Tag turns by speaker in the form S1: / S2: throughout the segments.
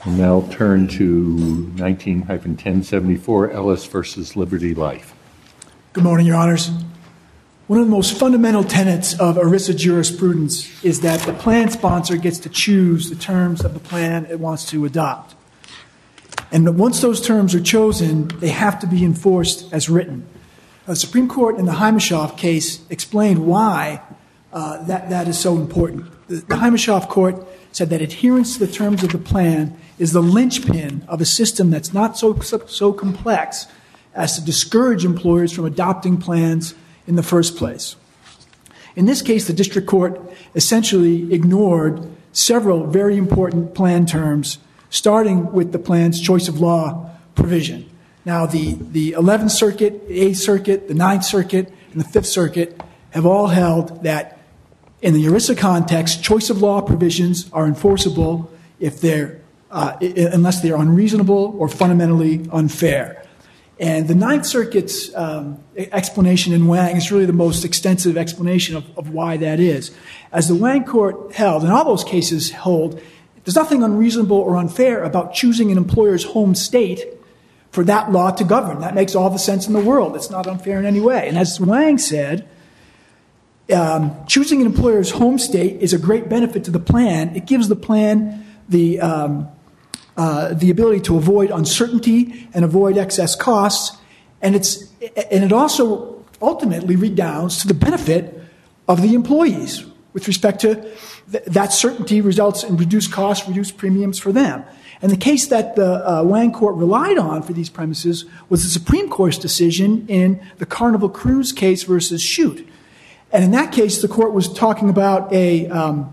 S1: We'll now turn to 19-1074 Ellis versus Liberty Life.
S2: Good morning, Your Honors. One of the most fundamental tenets of ERISA jurisprudence is that the plan sponsor gets to choose the terms of the plan it wants to adopt. And once those terms are chosen, they have to be enforced as written. The Supreme Court in the Himeshoff case explained why that is so important. The Himeshoff court said that adherence to the terms of the plan is the linchpin of a system that's not so complex as to discourage employers from adopting plans in the first place. In this case, the district court essentially ignored several very important plan terms, starting with the plan's choice of law provision. Now, the 11th Circuit, the 8th Circuit, the 9th Circuit, and the 5th Circuit have all held that in the ERISA context, choice of law provisions are enforceable if unless they're unreasonable or fundamentally unfair. And the 9th Circuit's explanation in Wang is really the most extensive explanation of why that is. As the Wang court held, and all those cases hold, there's nothing unreasonable or unfair about choosing an employer's home state for that law to govern. That makes all the sense in the world. It's not unfair in any way. And as Wang said, choosing an employer's home state is a great benefit to the plan. It gives the plan the ability to avoid uncertainty and avoid excess costs, and it also ultimately redounds to the benefit of the employees with respect to that certainty results in reduced costs, reduced premiums for them. And the case that the Wang court relied on for these premises was the Supreme Court's decision in the Carnival Cruise case versus Shute. And in that case, the court was talking about a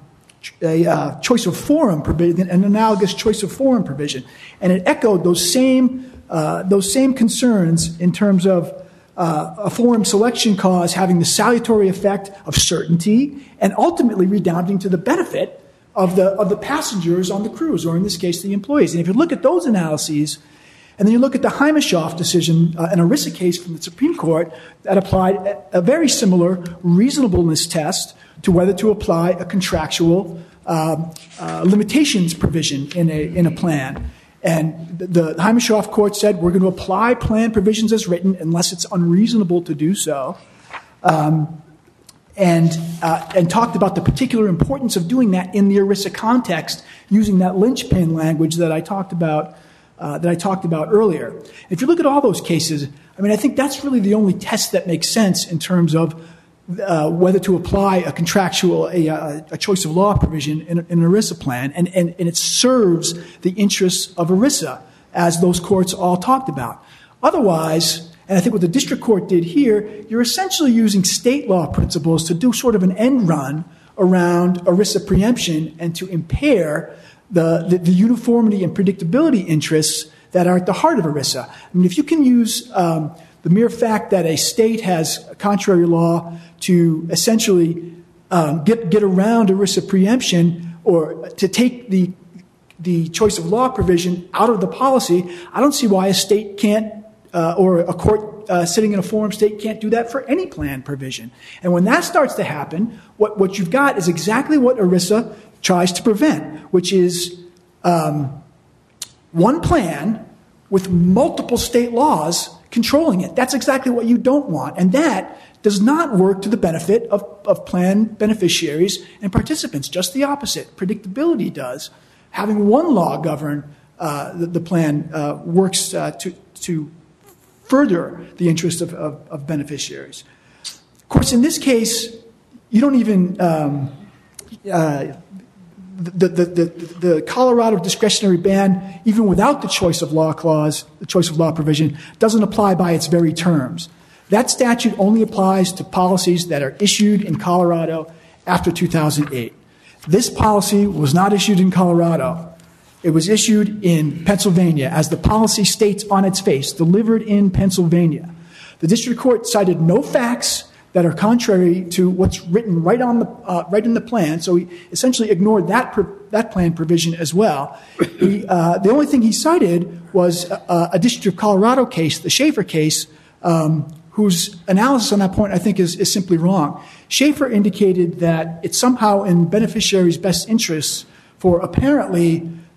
S2: choice of forum provision, an analogous choice of forum provision, and it echoed those same concerns in terms of a forum selection clause having the salutary effect of certainty and ultimately redounding to the benefit of the passengers on the cruise, or in this case, the employees. And if you look at those analyses, and then you look at the Himeshoff decision, an ERISA case from the Supreme Court that applied a very similar reasonableness test to whether to apply a contractual limitations provision in a plan. And the Himeshoff court said, we're going to apply plan provisions as written unless it's unreasonable to do so, and talked about the particular importance of doing that in the ERISA context using that linchpin language that I talked about earlier. If you look at all those cases, I mean, I think that's really the only test that makes sense in terms of whether to apply a contractual, a choice of law provision in an ERISA plan, and it serves the interests of ERISA, as those courts all talked about. Otherwise, and I think what the district court did here, you're essentially using state law principles to do sort of an end run around ERISA preemption and to impair the uniformity and predictability interests that are at the heart of ERISA. I mean, if you can use the mere fact that a state has contrary law to essentially get around ERISA preemption, or to take the choice of law provision out of the policy, I don't see why a state can't, or a court sitting in a forum state can't do that for any plan provision. And when that starts to happen, what you've got is exactly what ERISA tries to prevent, which is one plan with multiple state laws controlling it. That's exactly what you don't want. And that does not work to the benefit of plan beneficiaries and participants. Just the opposite. Predictability does. Having one law govern the plan works to further the interest of beneficiaries. Of course, in this case, you don't even... The Colorado discretionary ban, even without the choice of law clause, the choice of law provision, doesn't apply by its very terms. That statute only applies to policies that are issued in Colorado after 2008. This policy was not issued in Colorado. It was issued in Pennsylvania, as the policy states on its face, delivered in Pennsylvania. The district court cited no facts that are contrary to what's written right in the plan, so he essentially ignored that plan provision as well. The only thing he cited was a District of Colorado case, the Schaefer case, whose analysis on that point I think is simply wrong. Schaefer indicated that it's somehow in beneficiaries' best interests for apparently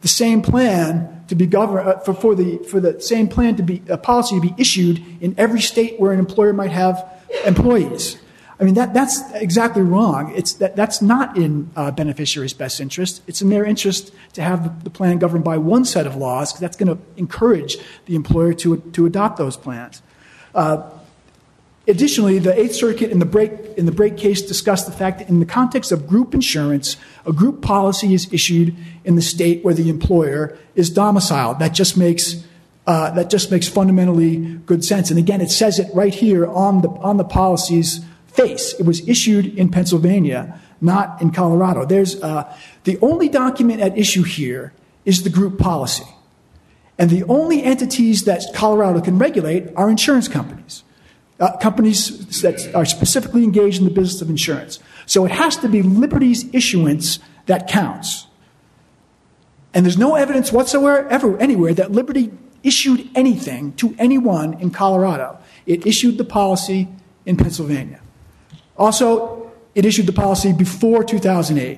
S2: the same plan to be governed for the same plan to be a policy to be issued in every state where an employer might have employees. I mean, that's exactly wrong. That's not in beneficiaries' best interest. It's in their interest to have the plan governed by one set of laws, because that's going to encourage the employer to adopt those plans. Additionally, the Eighth Circuit in the Brake case discussed the fact that in the context of group insurance, a group policy is issued in the state where the employer is domiciled. That just makes fundamentally good sense. And again, it says it right here on the policy's face. It was issued in Pennsylvania, not in Colorado. There's the only document at issue here is the group policy, and the only entities that Colorado can regulate are insurance companies. Companies that are specifically engaged in the business of insurance. So it has to be Liberty's issuance that counts. And there's no evidence whatsoever anywhere that Liberty issued anything to anyone in Colorado. It issued the policy in Pennsylvania. Also, it issued the policy before 2008.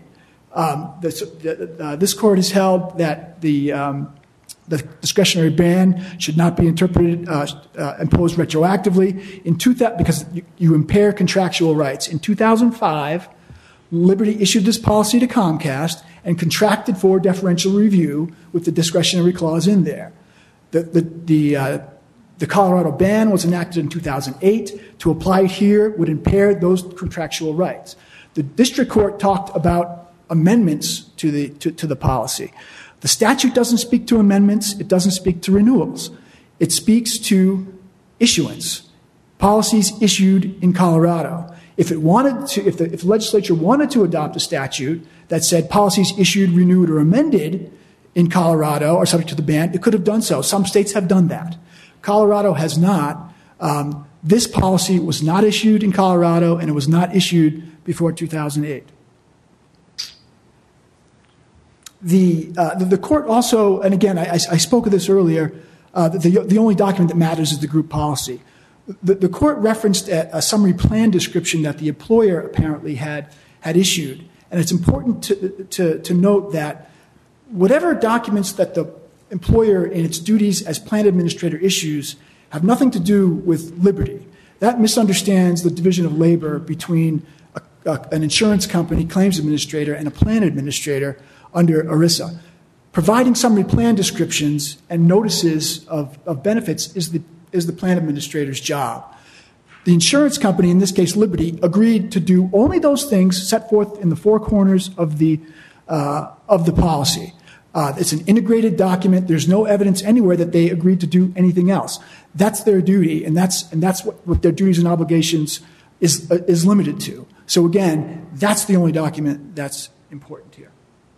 S2: This court has held that the discretionary ban should not be imposed retroactively because you impair contractual rights. In 2005, Liberty issued this policy to Comcast and contracted for deferential review with the discretionary clause in there. The Colorado ban was enacted in 2008. To apply it here would impair those contractual rights. The district court talked about amendments to the policy. The statute doesn't speak to amendments. It doesn't speak to renewals. It speaks to issuance. Policies issued in Colorado. If the legislature wanted to adopt a statute that said policies issued, renewed, or amended in Colorado are subject to the ban, it could have done so. Some states have done that. Colorado has not. This policy was not issued in Colorado, and it was not issued before 2008. The court also, and again, I spoke of this earlier, the only document that matters is the group policy. The court referenced a summary plan description that the employer apparently had issued, and it's important to note that whatever documents that the employer in its duties as plan administrator issues have nothing to do with Liberty. That misunderstands the division of labor between an insurance company, claims administrator, and a plan administrator under ERISA. Providing summary plan descriptions and notices of benefits is the plan administrator's job. The insurance company, in this case Liberty, agreed to do only those things set forth in the four corners of the policy. It's an integrated document. There's no evidence anywhere that they agreed to do anything else. That's their duty, and that's what their duties and obligations is limited to. So again, that's the only document that's important here.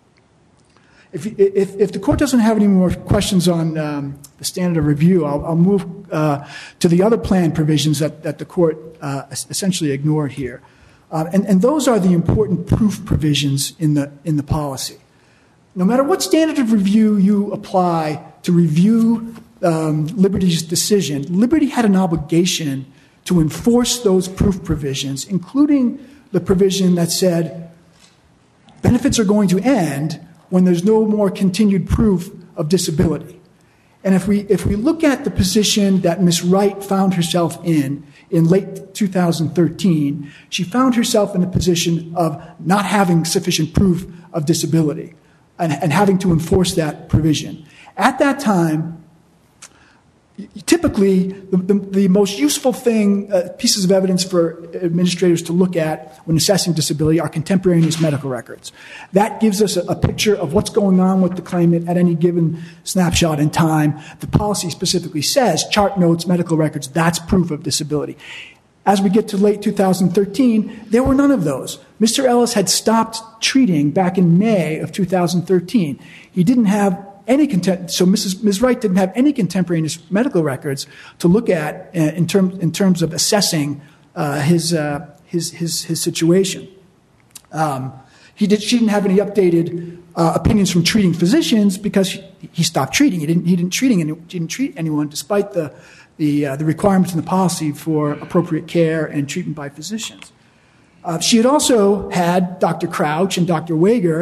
S2: If the court doesn't have any more questions on the standard of review, I'll move to the other plan provisions that the court essentially ignored here. And those are the important proof provisions in the policy. No matter what standard of review you apply to review Liberty's decision, Liberty had an obligation to enforce those proof provisions, including the provision that said benefits are going to end when there's no more continued proof of disability. And if we look at the position that Ms. Wright found herself in late 2013, she found herself in a position of not having sufficient proof of disability and having to enforce that provision. At that time, typically the most useful pieces of evidence for administrators to look at when assessing disability are contemporaneous medical records. That gives us a picture of what's going on with the claimant at any given snapshot in time. The policy specifically says chart notes, medical records, that's proof of disability. As we get to late 2013, there were none of those. Mr. Ellis had stopped treating back in May of 2013. He didn't have any so Ms. Wright didn't have any contemporaneous medical records to look at in terms of assessing his situation. She didn't have any updated opinions from treating physicians because he stopped treating. He didn't treat anyone despite the requirements in the policy for appropriate care and treatment by physicians. She had also had Dr. Crouch and Dr. Wager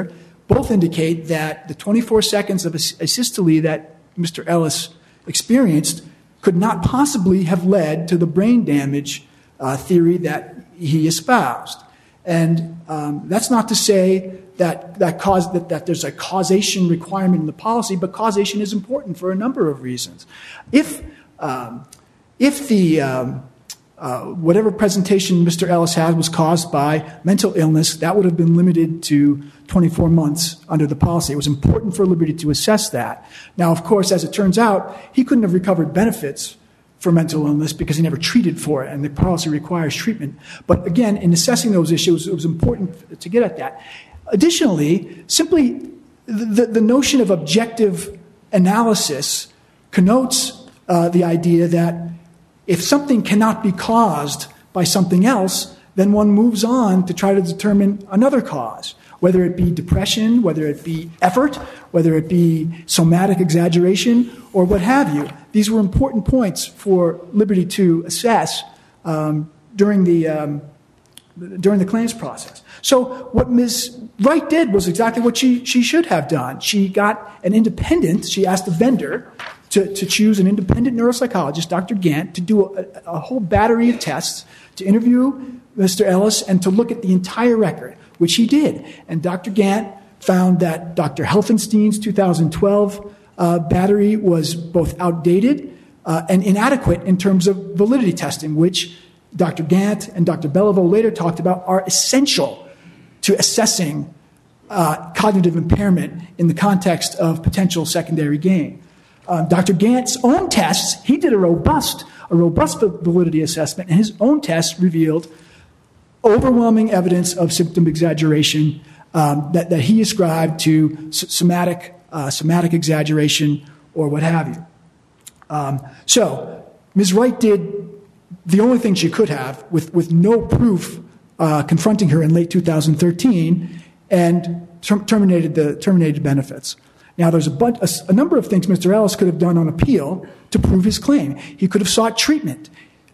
S2: both indicate that the 24 seconds of asystole that Mr. Ellis experienced could not possibly have led to the brain damage theory that he espoused. And that's not to say that there's a causation requirement in the policy, but causation is important for a number of reasons. If the whatever presentation Mr. Ellis had was caused by mental illness, that would have been limited to 24 months under the policy. It was important for Liberty to assess that. Now, of course, as it turns out, he couldn't have recovered benefits for mental illness because he never treated for it, and the policy requires treatment. But again, in assessing those issues, it was important to get at that. Additionally, simply the notion of objective analysis connotes the idea that if something cannot be caused by something else, then one moves on to try to determine another cause, whether it be depression, whether it be effort, whether it be somatic exaggeration, or what have you. These were important points for Liberty to assess during the claims process. So what Ms. Wright did was exactly what she should have done. She asked the vendor to choose an independent neuropsychologist, Dr. Gant, to do a whole battery of tests, to interview Mr. Ellis, and to look at the entire record, which he did. And Dr. Gant found that Dr. Helfenstein's 2012 battery was both outdated and inadequate in terms of validity testing, which Dr. Gant and Dr. Beliveau later talked about are essential to assessing cognitive impairment in the context of potential secondary gain. Dr. Gant's own tests, he did a robust validity assessment, and his own tests revealed overwhelming evidence of symptom exaggeration that he ascribed to somatic exaggeration or what have you. So Ms. Wright did the only thing she could have with no proof confronting her in late 2013 and terminated benefits. Now, there's a number of things Mr. Ellis could have done on appeal to prove his claim. He could have sought treatment.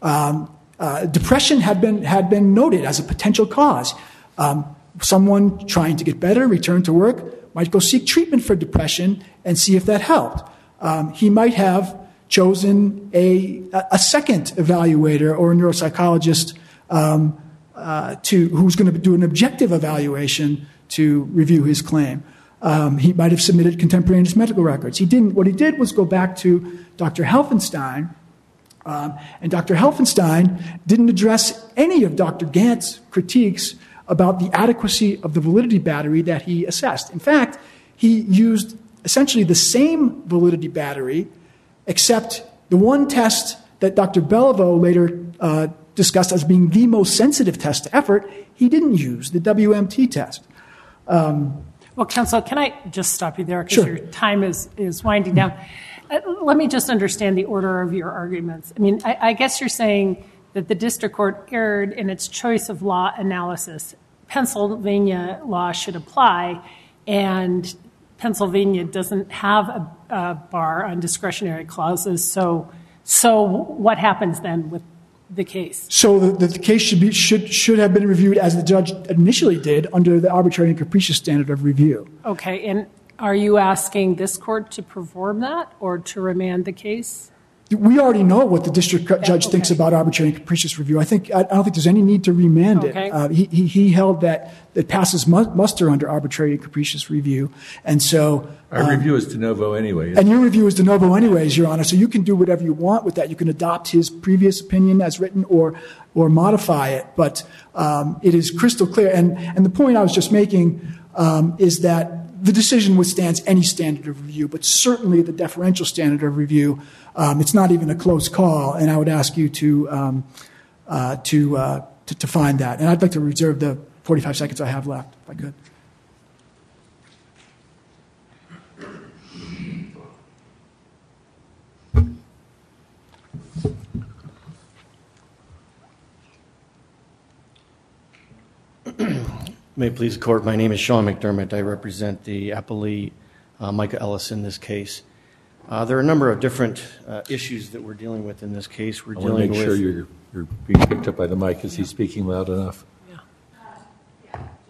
S2: Depression had been noted as a potential cause. Someone trying to get better, return to work, might go seek treatment for depression and see if that helped. He might have chosen a second evaluator or a neuropsychologist who's going to do an objective evaluation to review his claim. He might have submitted contemporaneous medical records. He didn't. What he did was go back to Dr. Helfenstein, and Dr. Helfenstein didn't address any of Dr. Gant's critiques about the adequacy of the validity battery that he assessed. In fact, he used essentially the same validity battery, except the one test that Dr. Beliveau later discussed as being the most sensitive test to effort, he didn't use, the WMT test.
S3: Well, counsel, can I just stop you there because
S2: Sure.
S3: your time is winding down? Let me just understand the order of your arguments. I mean, I guess you're saying that the district court erred in its choice of law analysis. Pennsylvania law should apply, and Pennsylvania doesn't have a bar on discretionary clauses. So what happens then with the case?
S2: So the case should have been reviewed as the judge initially did under the arbitrary and capricious standard of review.
S3: Okay, and are you asking this court to perform that or to remand the case?
S2: We already know what the district judge thinks about arbitrary and capricious review. I don't think there's any need to remand it. He held that it passes muster under arbitrary and capricious review, and so
S1: our review is de novo anyway.
S2: And your review is de novo anyways, Your Honor. So you can do whatever you want with that. You can adopt his previous opinion as written or modify it, but it is crystal clear. And the point I was just making is that the decision withstands any standard of review, but certainly the deferential standard of review. It's not even a close call, and I would ask you to find that. And I'd like to reserve the 45 seconds I have left, if I could.
S4: May it please the court, my name is Sean McDermott. I represent the appellee, Micah Ellis, in this case. There are a number of different issues that we're dealing with in this case.
S1: I want to make sure you're being picked up by the mic. Is he speaking loud enough?
S3: Yeah.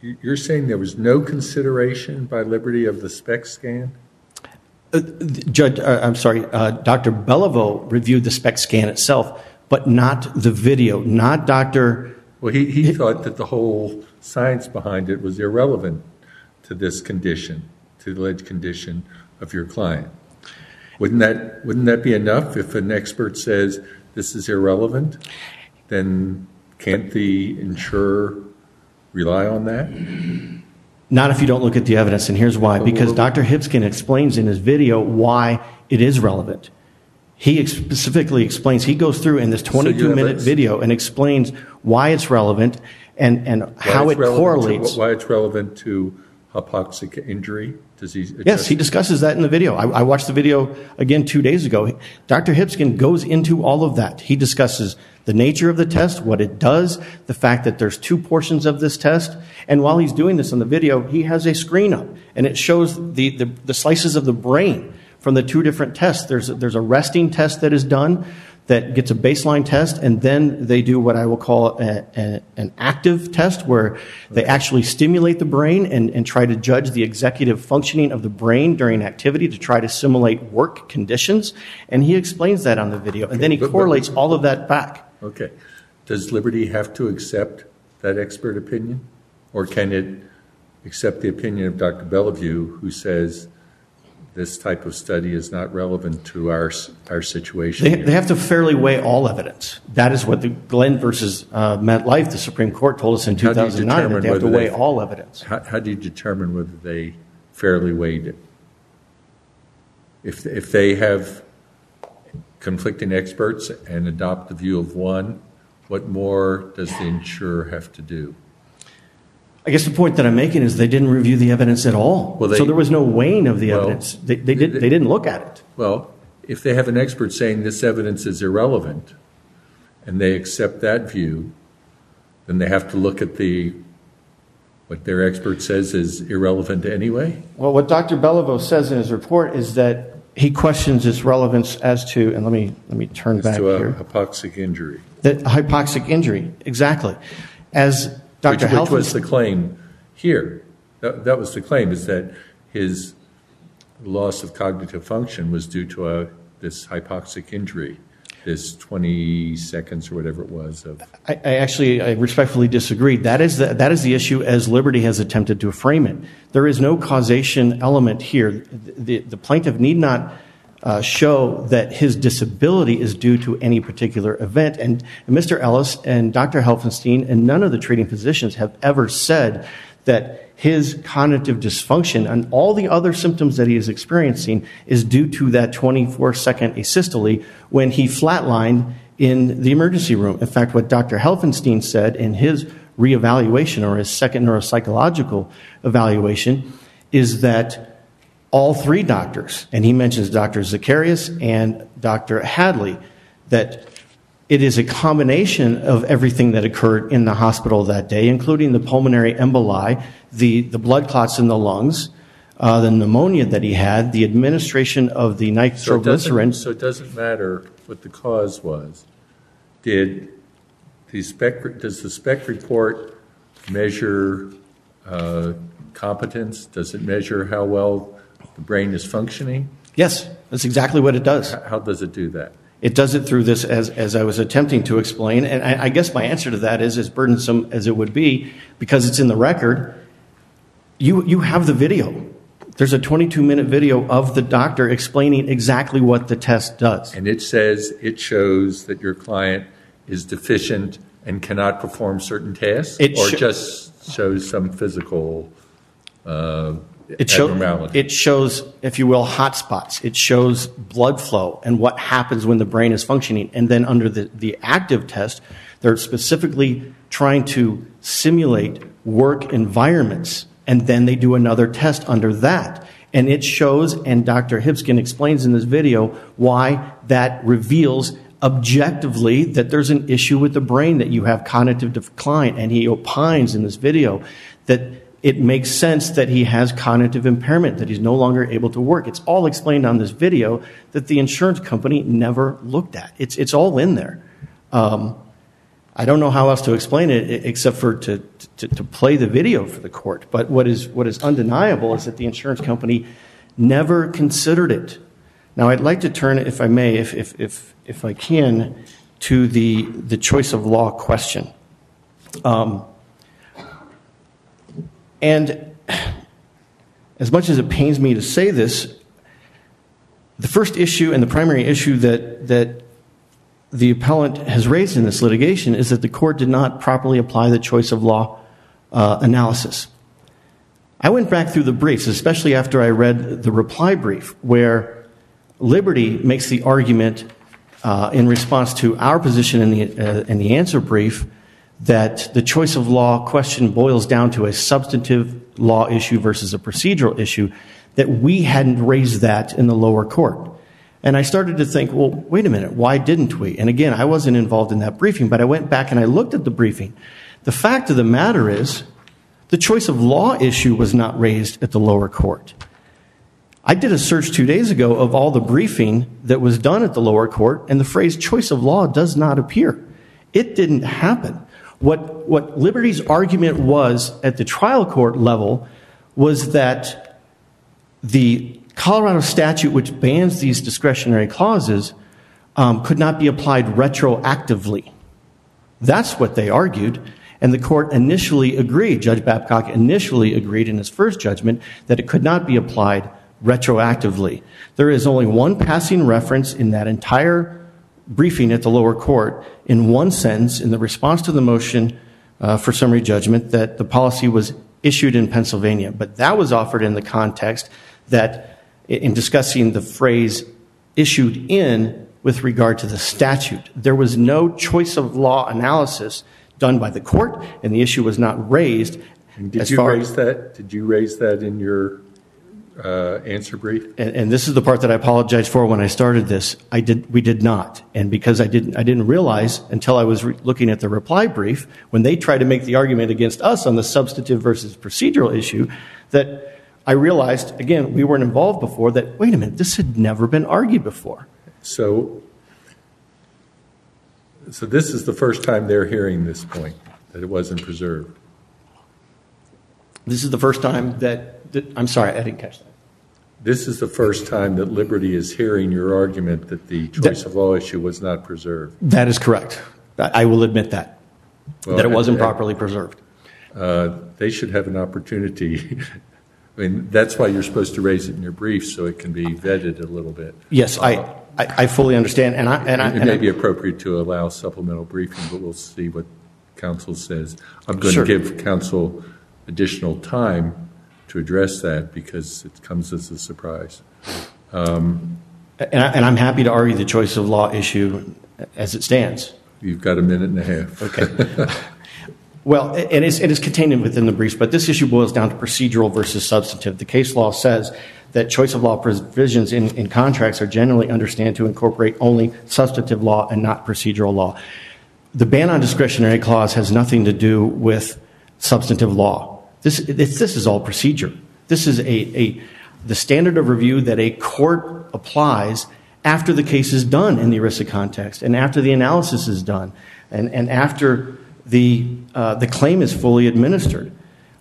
S1: You're saying there was no consideration by Liberty of the SPECT scan?
S4: Judge, I'm sorry, Dr. Beliveau reviewed the SPECT scan itself, but not the video, not Dr.
S1: Well, he thought that the whole science behind it was irrelevant to this condition, to the alleged condition of your client. Wouldn't that be enough if an expert says this is irrelevant? Then can't the insurer rely on that?
S4: Not if you don't look at the evidence, and here's why. Because Dr. Hipskin explains in his video why it is relevant. He specifically explains, he goes through in this 22-minute video and explains why it's relevant and how it correlates.
S1: Why it's relevant to hypoxic injury?
S4: Yes, he discusses that in the video. I watched the video again 2 days ago. Dr. Hipskin goes into all of that. He discusses the nature of the test, what it does, the fact that there's 2 portions of this test. And while he's doing this in the video, he has a screen up, and it shows the slices of the brain from the 2 different tests. There's a resting test that is done that gets a baseline test, and then they do what I will call an active test where they actually stimulate the brain and try to judge the executive functioning of the brain during activity to try to simulate work conditions. And he explains that on the video, and then he correlates all of that back.
S1: Okay. Does Liberty have to accept that expert opinion? Or can it accept the opinion of Dr. Bellevue, who says this type of study is not relevant to our situation?
S4: They have to fairly weigh all evidence. That is what the Glenn versus MetLife, the Supreme Court, told us in 2009, that they have to weigh all evidence.
S1: How do you determine whether they fairly weighed it? If they have conflicting experts and adopt the view of one, what more does the insurer have to do?
S4: I guess the point that I'm making is they didn't review the evidence at all. So there was no weighing of the evidence. They didn't look at it. Well,
S1: if they have an expert saying this evidence is irrelevant and they accept that view, then they have to look at what their expert says is irrelevant anyway?
S4: Well, what Dr. Bellevue says in his report is that he questions its relevance as to, and let me turn back here.
S1: As to a hypoxic injury.
S4: The hypoxic injury, exactly. As Dr.
S1: Which was the claim here. That was the claim, is that his loss of cognitive function was due to this hypoxic injury, this 20 seconds or whatever it was.
S4: I respectfully disagree. That is the issue as Liberty has attempted to frame it. There is no causation element here. The plaintiff need not show that his disability is due to any particular event. And Mr. Ellis and Dr. Helfenstein and none of the treating physicians have ever said that his cognitive dysfunction and all the other symptoms that he is experiencing is due to that 24-second asystole when he flatlined in the emergency room. In fact, what Dr. Helfenstein said in his reevaluation or his second neuropsychological evaluation is that all 3 doctors, and he mentions Dr. Zacharias and Dr. Hadley, that it is a combination of everything that occurred in the hospital that day, including the pulmonary emboli, the blood clots in the lungs, the pneumonia that he had, the administration of the nitroglycerin.
S1: So it doesn't matter what the cause was. Does the SPECT report measure competence? Does it measure how well the brain is functioning?
S4: Yes, that's exactly what it does.
S1: How does it do that?
S4: It does it through this, as I was attempting to explain, and I guess my answer to that is as burdensome as it would be, because it's in the record, you have the video. There's a 22-minute video of the doctor explaining exactly what the test does.
S1: And it says it shows that your client is deficient and cannot perform certain tasks? Or just shows some physical abnormality?
S4: It shows, if you will, hot spots. It shows blood flow and what happens when the brain is functioning. And then under the active test, they're specifically trying to simulate work environments. And then they do another test under that. And it shows, and Dr. Hipskin explains in this video, why that reveals objectively that there's an issue with the brain, that you have cognitive decline. And he opines in this video that it makes sense that he has cognitive impairment, that he's no longer able to work. It's all explained on this video that the insurance company never looked at. It's all in there. I don't know how else to explain it except for to play the video for the court. But what is undeniable is that the insurance company never considered it. Now, I'd like to turn, if I may, if I can, to the choice of law question. And as much as it pains me to say this, the first issue and the primary issue that the appellant has raised in this litigation is that the court did not properly apply the choice of law analysis. I went back through the briefs, especially after I read the reply brief, where Liberty makes the argument in response to our position in the answer brief that the choice of law question boils down to a substantive law issue versus a procedural issue, that we hadn't raised that in the lower court. And I started to think, well, wait a minute, why didn't we? And again, I wasn't involved in that briefing, but I went back and I looked at the briefing. The fact of the matter is, the choice of law issue was not raised at the lower court. I did a search 2 days ago of all the briefing that was done at the lower court, and the phrase choice of law does not appear. It didn't happen. What Liberty's argument was at the trial court level was that the Colorado statute, which bans these discretionary clauses, could not be applied retroactively. That's what they argued. And the court initially agreed, Judge Babcock initially agreed in his first judgment, that it could not be applied retroactively. There is only one passing reference in that entire briefing at the lower court, in one sentence, in the response to the motion for summary judgment, that the policy was issued in Pennsylvania. But that was offered in the context that, in discussing the phrase issued in with regard to the statute, there was no choice of law analysis done by the court, and the issue was not raised.
S1: Did you raise that in your answer brief?
S4: And this is the part that I apologized for when I started this. We did not, and because I didn't realize until I was looking at the reply brief, when they tried to make the argument against us on the substantive versus procedural issue, that I realized, again, we weren't involved before, that, wait a minute, this had never been argued before.
S1: So this is the first time they're hearing this point, that it wasn't preserved.
S4: This is the first time that I'm sorry, I didn't catch that.
S1: This is the first time that Liberty is hearing your argument that the choice of law issue was not preserved.
S4: That is correct. I will admit that, that it wasn't properly preserved.
S1: They should have an opportunity. I mean, that's why you're supposed to raise it in your brief, so it can be vetted a little bit.
S4: Yes, I fully understand.
S1: It may be appropriate to allow supplemental briefing, but we'll see what counsel says. I'm going to give counsel additional time to address that because it comes as a surprise.
S4: And I'm happy to argue the choice of law issue as it stands.
S1: You've got a minute and a half.
S4: Okay. Well, it is contained within the briefs, but this issue boils down to procedural versus substantive. The case law says that choice of law provisions in contracts are generally understood to incorporate only substantive law and not procedural law. The ban on discretionary clause has nothing to do with substantive law. This is all procedure. This is the standard of review that a court applies after the case is done in the ERISA context and after the analysis is done and after the claim is fully administered.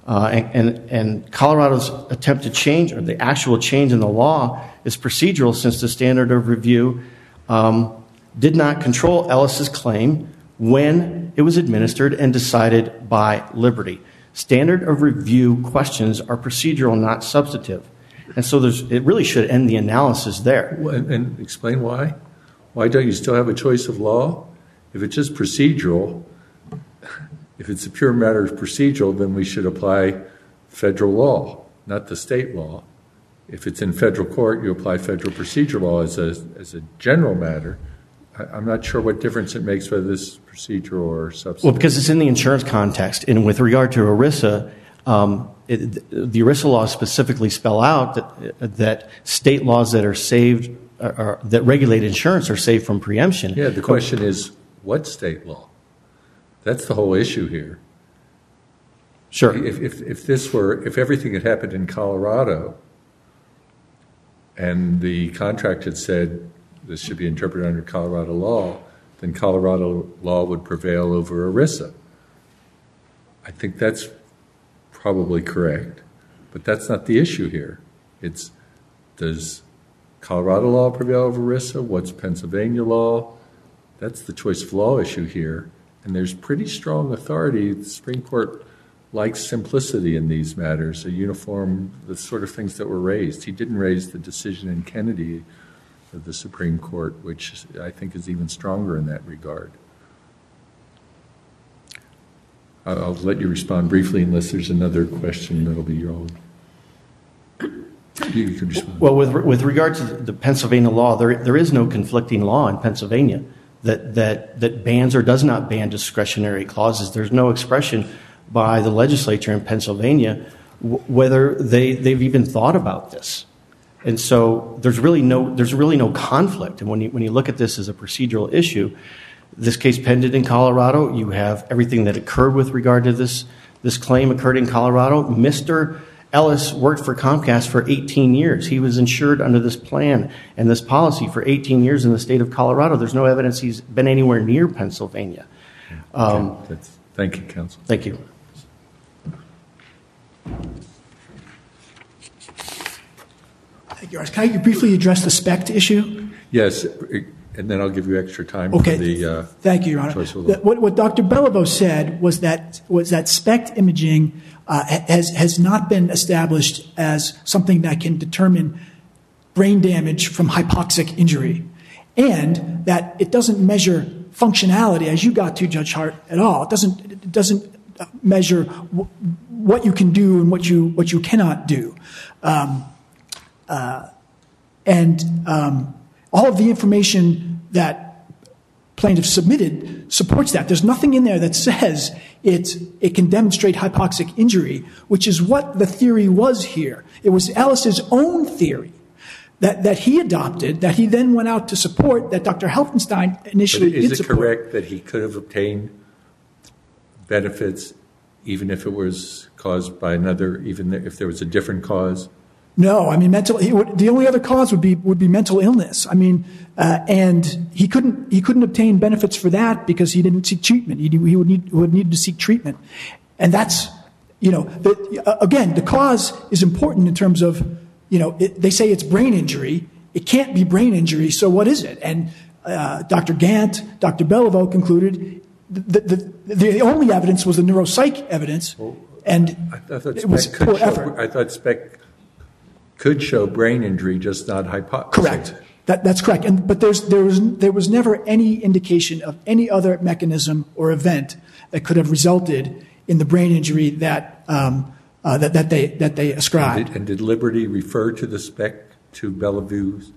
S4: And Colorado's attempt to change, or the actual change in the law, is procedural since the standard of review did not control Ellis's claim when it was administered and decided by Liberty. Standard of review questions are procedural, not substantive. And so it really should end the analysis there.
S1: And explain why? Why don't you still have a choice of law? If it's just procedural, if it's a pure matter of procedural, then we should apply federal law, not the state law. If it's in federal court, you apply federal procedural law as a general matter. I'm not sure what difference it makes whether this is procedural or substantive. Well,
S4: because it's in the insurance context. And with regard to ERISA, the ERISA laws specifically spell out that state laws that are saved, that regulate insurance are saved from preemption.
S1: Yeah, the question is, what state law? That's the whole issue here.
S4: Sure.
S1: If everything had happened in Colorado and the contract had said this should be interpreted under Colorado law, then Colorado law would prevail over ERISA. I think that's probably correct, but that's not the issue here. It's, does Colorado law prevail over ERISA? What's Pennsylvania law? That's the choice of law issue here. And there's pretty strong authority. The Supreme Court likes simplicity in these matters, a uniform, the sort of things that were raised. He didn't raise the decision in Kennedy of the Supreme Court, which I think is even stronger in that regard. I'll let you respond briefly unless there's another question that'll be your own. You can respond.
S4: Well, with regard to the Pennsylvania law, there is no conflicting law in Pennsylvania that bans or does not ban discretionary clauses. There's no expression by the legislature in Pennsylvania whether they've even thought about this. And so there's really no conflict. And when you look at this as a procedural issue, this case pended in Colorado. You have everything that occurred with regard to this claim occurred in Colorado. Mr. Ellis worked for Comcast for 18 years. He was insured under this plan and this policy for 18 years in the state of Colorado. There's no evidence he's been anywhere near Pennsylvania.
S1: Thank you, counsel.
S4: Thank you.
S2: Thank you, Can I briefly address the SPECT issue?
S1: Yes, and then I'll give you extra time
S2: okay.
S1: for the
S2: Thank you, Your Honor.
S1: choice of law.
S2: What Dr. Beliveau said was that SPECT imaging has not been established as something that can determine brain damage from hypoxic injury, and that it doesn't measure functionality, as you got to, Judge Hart, at all. It doesn't measure what you can do and what you cannot do. All of the information that plaintiffs submitted supports that. There's nothing in there that says it can demonstrate hypoxic injury, which is what the theory was here. It was Ellis's own theory that he adopted, that he then went out to support, that Dr. Helfenstein initially did support.
S1: Is it correct that he could have obtained benefits even if it was caused by another, even if there was a different cause?
S2: No, I mean the only other cause would be mental illness. I mean, and he couldn't obtain benefits for that because he didn't seek treatment. He would need to seek treatment, and that's again the cause is important in terms of they say it's brain injury. It can't be brain injury. So what is it? And Dr. Gant, Dr. Beliveau concluded the only evidence was the neuropsych evidence, and it was poor effort.
S1: I thought SPECT could show brain injury, just not hypoxic.
S2: Correct. That's correct. But there was never any indication of any other mechanism or event that could have resulted in the brain injury that they ascribed.
S1: And did Liberty refer to the SPECT, to Belleveu's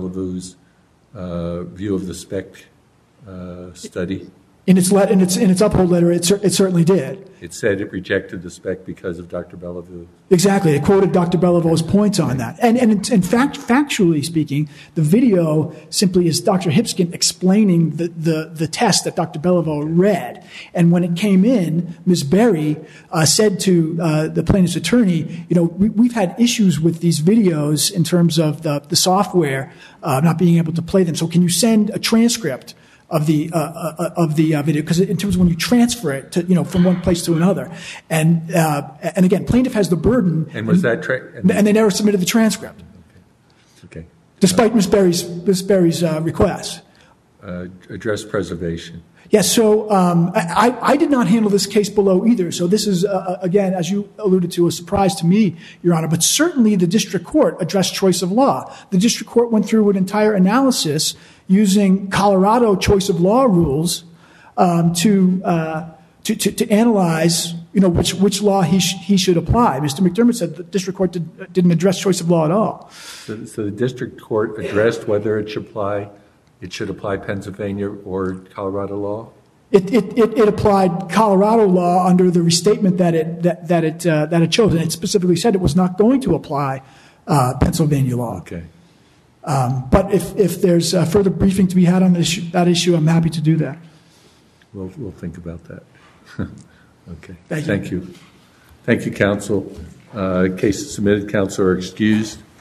S1: view of the SPECT study?
S2: In its uphold letter, it certainly did.
S1: It said it rejected the SPECT because of Dr. Bellevue.
S2: Exactly. It quoted Dr. Belleveu's points on that. And in fact, factually speaking, the video simply is Dr. Hipskin explaining the test that Dr. Bellevue read. And when it came in, Ms. Berry said to the plaintiff's attorney, we've had issues with these videos in terms of the software not being able to play them. So can you send a transcript of the video, because in terms of when you transfer it to, from one place to another, and again, plaintiff has the burden.
S1: And was that
S2: and they never submitted the transcript.
S1: Okay.
S2: Despite Ms. Berry's request.
S1: Address preservation.
S2: Yes. So I did not handle this case below either. So this is again, as you alluded to, a surprise to me, Your Honor. But certainly the district court addressed choice of law. The district court went through an entire analysis using Colorado choice of law rules to analyze, which law he should apply. Mr. McDermott said the district court didn't address choice of law at all.
S1: So the district court addressed whether it should apply Pennsylvania or Colorado law?
S2: It applied Colorado law under the restatement that it chose, and it specifically said it was not going to apply Pennsylvania law.
S1: Okay.
S2: But if there's further briefing to be had on that issue, I'm happy to do that.
S1: We'll think about that. Okay.
S2: Thank you.
S1: Thank you. Thank you, counsel. Cases submitted, counsel are excused.